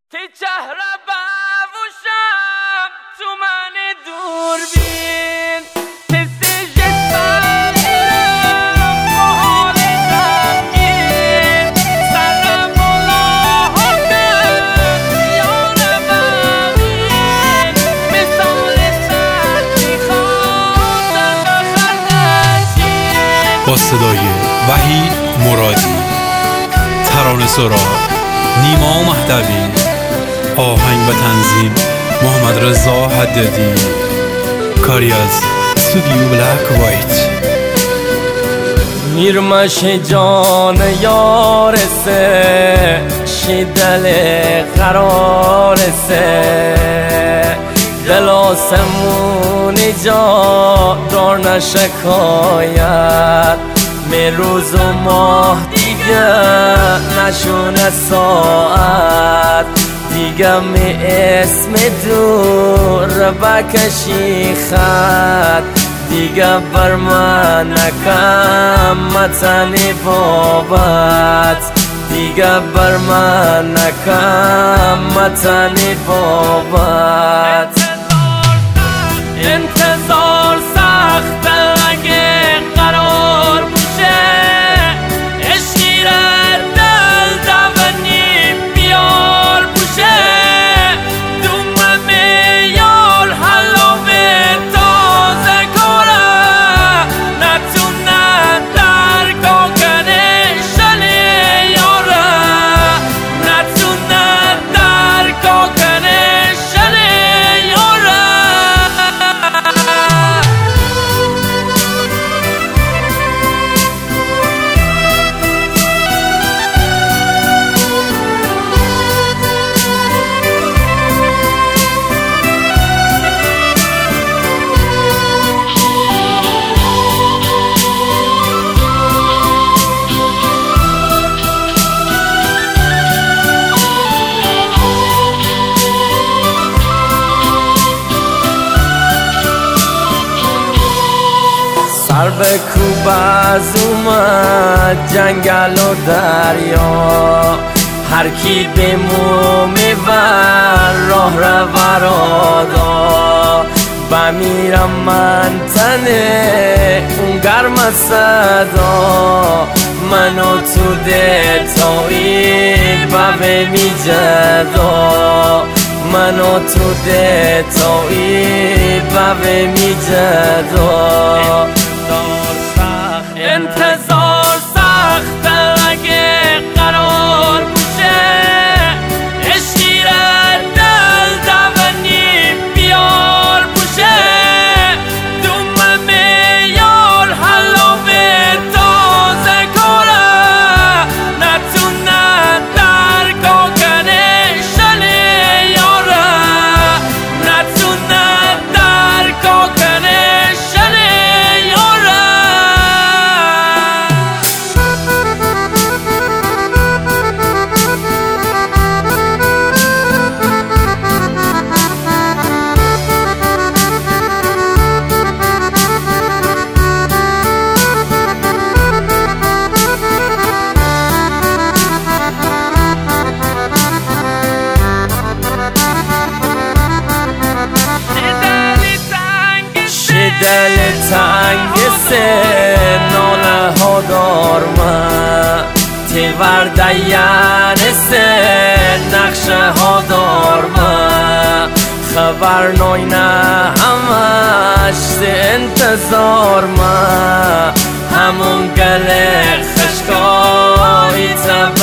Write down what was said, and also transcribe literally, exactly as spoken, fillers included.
تی چهره بوشم تو من دوربین تسته جسم میرم محال غمگین سرم بالا هاتم یار بمین مثال سرچی خواندم بخندشین. با صدای وحید مرادی، ترانه سرا نیما مهدوی، آهنگ و تنظیم محمد رضا حدادی، کاری از استودیو بلک وایت. میرمش جان یار سه شدل قرار سه دل آسمونی جا دار نشکاید می روز و ماه دیگه نشونه ساعت دیگه می اسم دور بکشی خط دیگه بر من نکم متنی بابت دیگه بر من نکم متنی بابت. انتظار سخت اگه قرار بشه عشقی را دل دوانی بیار بشه دوم میار حلاوه تازه کاره نتونه درکا کنه شلی یاره نتونه درکا کنه شلی یاره. سر به کوب از اومد جنگل و دریا هر کی به مومی ور راه رو برادا بمیرم من تنه اون گرم صدا منو تو دتایی ببه می جدا منو تو دتایی ببه می جدا. انتظار سخت اگه قرار بشه عشقی را دل دوانی بیار بشه دوم میار حلاوه تازه کاره نتونه درکا کنه شلی یاره نتونه درکا کنه شلی یاره. دل تنگ سه ناله ها دارم تیور دین سه نقشه ها دارم خبر ناینه همش سه انتظار من همون گل خشکایی تب